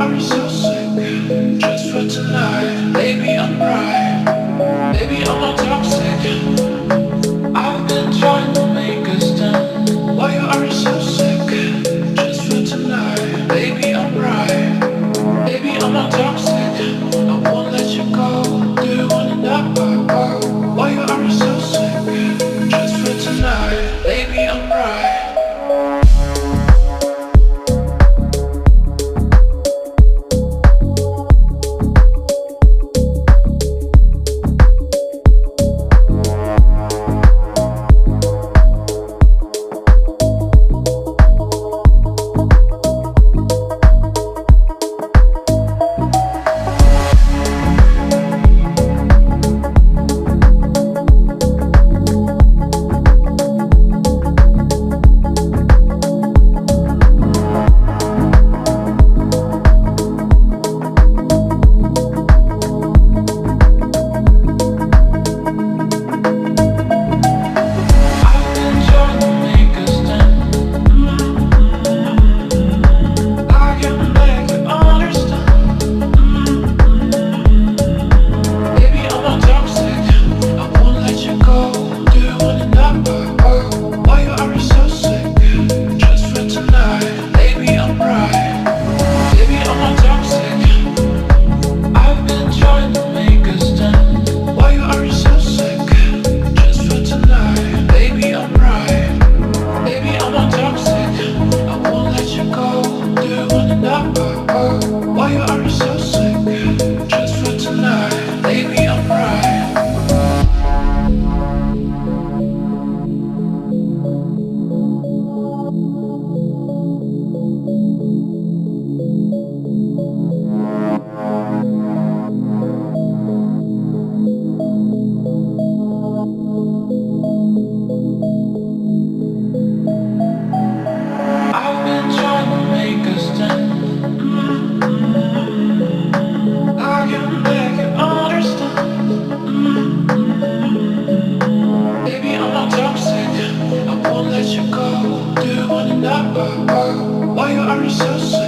are so sick, just for tonight. Baby, I'm right. Baby, I'm not toxic. I've been trying to make a stand. Why you are so sick, just for tonight. Baby, I'm right. Baby, I'm not toxic. I won't let you go. Do you wanna know why you are so sick, just for tonight. Baby, I'm right. Why you are so sick, just for tonight. Baby, I'm right. I've been trying to make a stand. I can make you understand. Baby, I'm not toxic. I won't let you go. Do you wanna know why you are so sick?